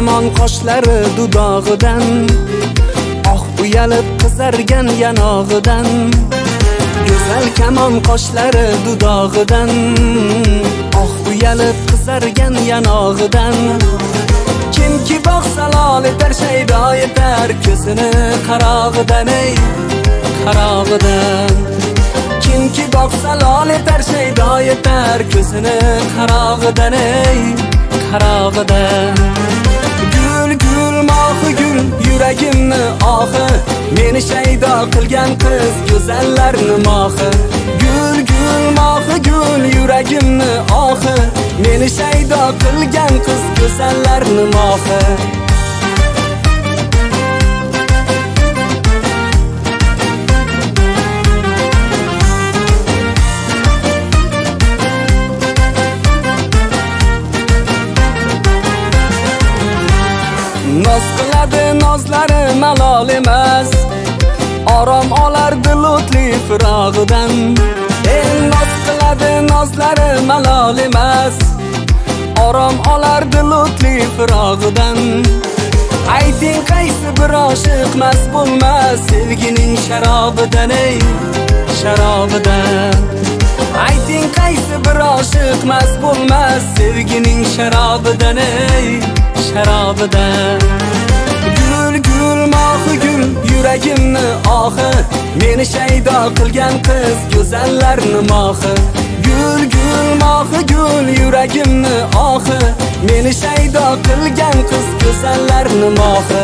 kamon qoshlari dudog'idan, oh uyalib qizargan yanog'idan. Go'zal kamon qoshlari dudog'idan, oh uyalib qizargan yanog'idan. Kimki boqsa lol etar, shaydo etar ko'zini qarog'idan, ey qarog'idan. Kimki boqsa lol etar, shaydo etar ko'zini qarog'idan, ey qarog'idan. Gul gul mohi gul yuragimni ohi, meni shaydo qilgan qiz go'zallarni mohi. Gul gul mohi gul yuragimni ohi, meni shaydo qilgan qiz go'zallarni mohi. Noz qiladi nozlari malol emas, orom olardi lutli firog'idan. Noz qiladi nozlari malol emas, orom olardi lutli firog'idan. Ayting qaysi bir oshiq mast bo'lmas sevgining sharobidan, ey sharobidan. Ayting qaysi bir oshiq mast bo'lmas sevgining sharobidan, ey sharobidan. Gul gul mohi gul yuragimni ohi, meni shaydo qilgan qiz go'zallarni mohi. Gul gul mohi gul yuragimni ohi, meni shaydo qilgan qiz go'zallarni mohi.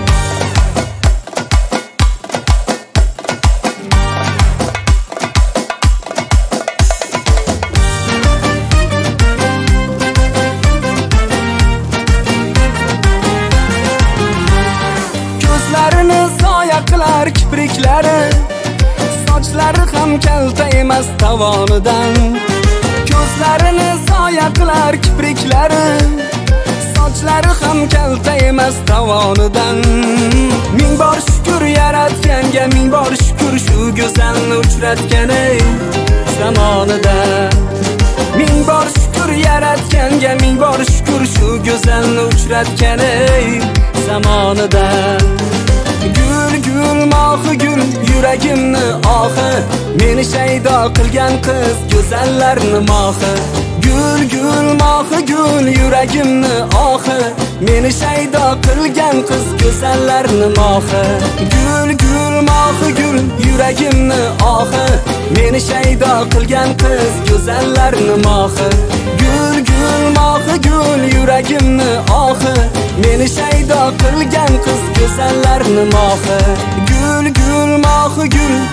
Ko'zlarini soya qilar kipriklari, sochlari ham kalta emas tovonidan. Ko'zlarini soya qilar kipriklari, sochlari ham kalta emas tovonidan. Ming bor shukr yaratganga, ming bor shukr shu go'zalni uchratgan, ey zamonida. Ming bor shukr yaratganga, ming bor shukr shu go'zalni uchratgan, ey zamonida. Gul gul mohi gul yuragimni ohi, meni shaydo qilgan qiz go'zallarni mohi. Gul gul mohi gul yuragimni ohi, meni shaydo qilgan qiz go'zallarni mohi. Gul gul mohi gul yuragimni ohi, meni shaydo qilgan qiz go'zallarni mohi. Gul gul mohi gul yuragimni ohi, meni shaydo qilgan qiz go'zallarni mohi. Gul gul mohi gul